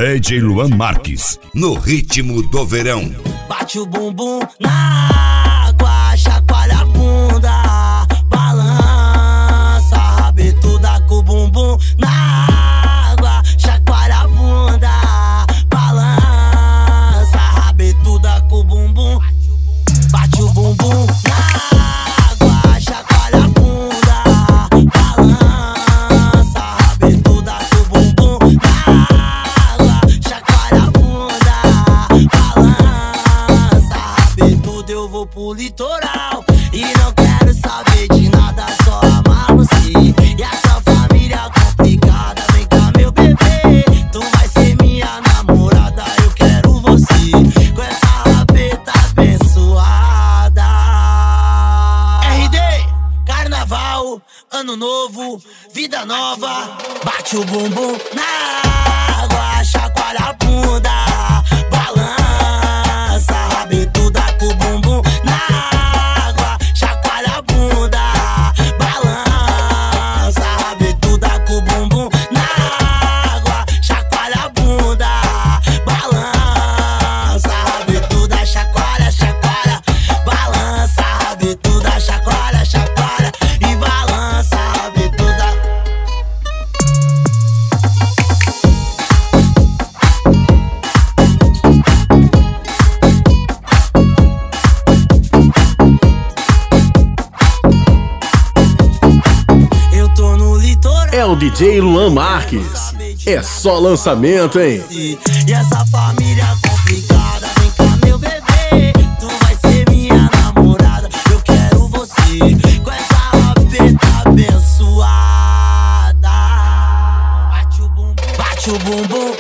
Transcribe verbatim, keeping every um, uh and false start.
D J Luan Marques, no ritmo do verão. Bate o bumbum na água, chacoalha a bunda, balança a rabetuda com o bumbum na água, chacoalha a bunda, balança a rabetuda com o bumbum. Bate o bumbum na água, chacoalha a bunda, balança a rabetuda com o bumbum na água, chacoalha a bunda, balança a rabetuda. Eu vou pro litoral e não quero saber de nada, só amar você. E essa família complicada, vem cá meu bebê, tu vai ser minha namorada, eu quero você com essa rabeta abençoada. R D, carnaval, ano novo, vida nova. Bate o bumbum na água, chacoalha a bunda, balança a rabetuda com o bumbum na água, chacoalha a bunda, balança a rabetuda com o bumbum na água, chacoalha a bunda, balança a rabetuda, chacoalha, chacoalha, balança a rabetuda, chacoalha, chacoalha e balança a rabetuda. Eu tô no litoral. É o D J Luan Marques. É só lançamento, hein? E essa família complicada, vem cá meu bebê, tu vai ser minha namorada, eu quero você com essa rabeta abençoada. Bate o bumbum, bate o bumbum